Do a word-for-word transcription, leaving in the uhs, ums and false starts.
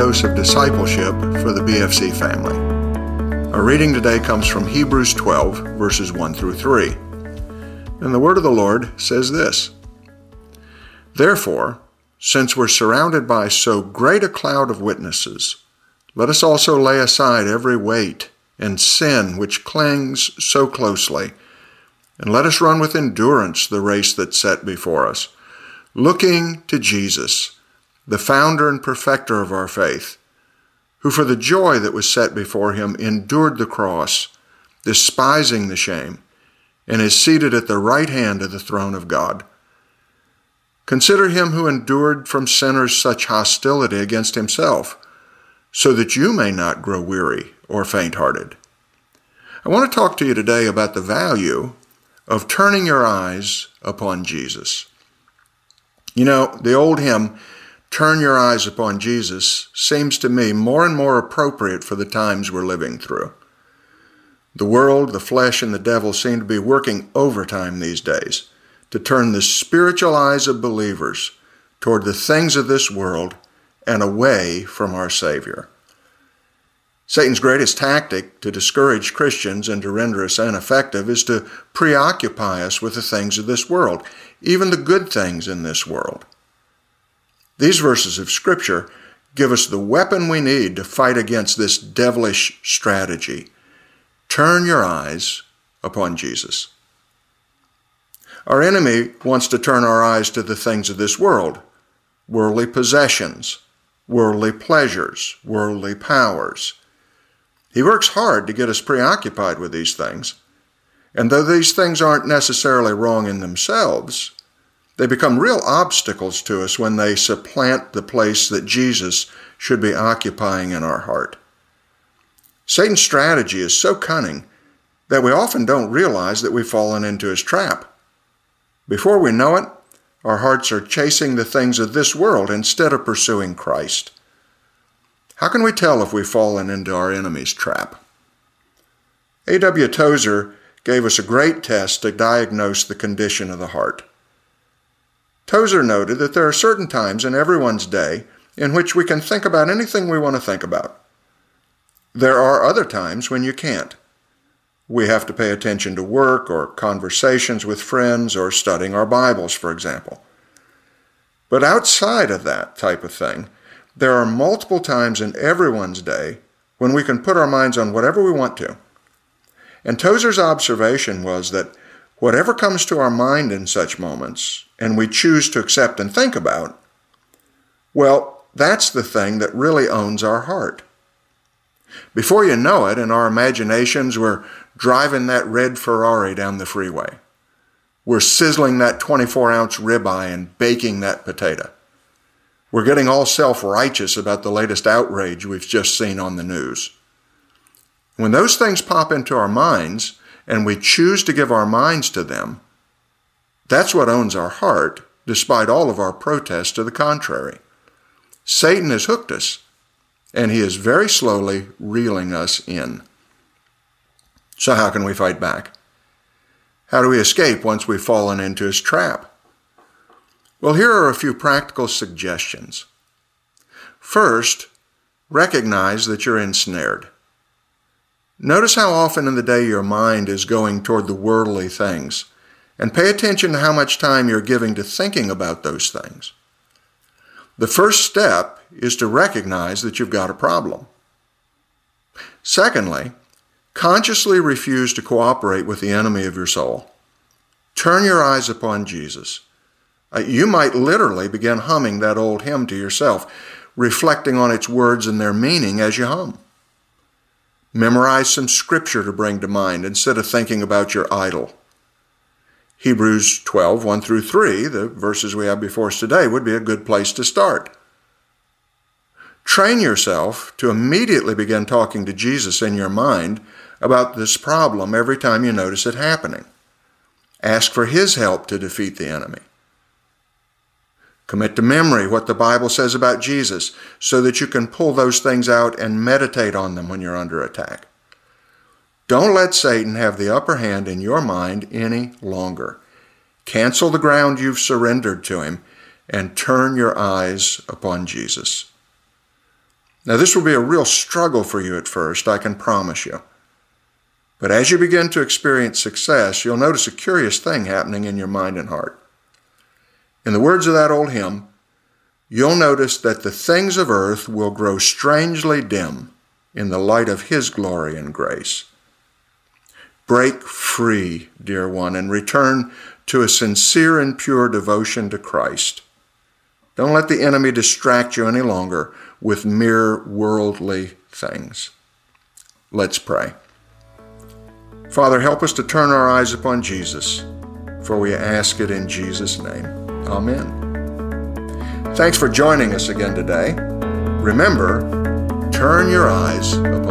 dose of discipleship for the B F C family. Our reading today comes from Hebrews twelve, verses one through three. And the word of the Lord says this: Therefore, since we're surrounded by so great a cloud of witnesses, let us also lay aside every weight and sin which clings so closely, and let us run with endurance the race that's set before us, looking to Jesus, the founder and perfecter of our faith, who for the joy that was set before him endured the cross, despising the shame, and is seated at the right hand of the throne of God. Consider him who endured from sinners such hostility against himself, so that you may not grow weary or faint-hearted. I want to talk to you today about the value of turning your eyes upon Jesus. You know, the old hymn, "Turn Your Eyes Upon Jesus," seems to me more and more appropriate for the times we're living through. The world, the flesh, and the devil seem to be working overtime these days to turn the spiritual eyes of believers toward the things of this world and away from our Savior. Satan's greatest tactic to discourage Christians and to render us ineffective is to preoccupy us with the things of this world, even the good things in this world. These verses of Scripture give us the weapon we need to fight against this devilish strategy. Turn your eyes upon Jesus. Our enemy wants to turn our eyes to the things of this world, worldly possessions, worldly pleasures, worldly powers. He works hard to get us preoccupied with these things, and though these things aren't necessarily wrong in themselves, they become real obstacles to us when they supplant the place that Jesus should be occupying in our heart. Satan's strategy is so cunning that we often don't realize that we've fallen into his trap. Before we know it, our hearts are chasing the things of this world instead of pursuing Christ. How can we tell if we've fallen into our enemy's trap? A W Tozer gave us a great test to diagnose the condition of the heart. Tozer noted that there are certain times in everyone's day in which we can think about anything we want to think about. There are other times when you can't. We have to pay attention to work or conversations with friends or studying our Bibles, for example. But outside of that type of thing, there are multiple times in everyone's day when we can put our minds on whatever we want to. And Tozer's observation was that whatever comes to our mind in such moments, and we choose to accept and think about, well, that's the thing that really owns our heart. Before you know it, in our imaginations, we're driving that red Ferrari down the freeway. We're sizzling that twenty-four ounce ribeye and baking that potato. We're getting all self-righteous about the latest outrage we've just seen on the news. When those things pop into our minds, and we choose to give our minds to them, that's what owns our heart, despite all of our protests to the contrary. Satan has hooked us, and he is very slowly reeling us in. So how can we fight back? How do we escape once we've fallen into his trap? Well, here are a few practical suggestions. First, recognize that you're ensnared. Notice how often in the day your mind is going toward the worldly things, and pay attention to how much time you're giving to thinking about those things. The first step is to recognize that you've got a problem. Secondly, consciously refuse to cooperate with the enemy of your soul. Turn your eyes upon Jesus. Uh, you might literally begin humming that old hymn to yourself, reflecting on its words and their meaning as you hum. Memorize some scripture to bring to mind instead of thinking about your idol. Hebrews twelve, one through three, the verses we have before us today, would be a good place to start. Train yourself to immediately begin talking to Jesus in your mind about this problem every time you notice it happening. Ask for his help to defeat the enemy. Commit to memory what the Bible says about Jesus so that you can pull those things out and meditate on them when you're under attack. Don't let Satan have the upper hand in your mind any longer. Cancel the ground you've surrendered to him and turn your eyes upon Jesus. Now, this will be a real struggle for you at first, I can promise you. But as you begin to experience success, you'll notice a curious thing happening in your mind and heart. In the words of that old hymn, you'll notice that the things of earth will grow strangely dim in the light of His glory and grace. Break free, dear one, and return to a sincere and pure devotion to Christ. Don't let the enemy distract you any longer with mere worldly things. Let's pray. Father, help us to turn our eyes upon Jesus, for we ask it in Jesus' name. Amen. Thanks for joining us again today. Remember, turn your eyes upon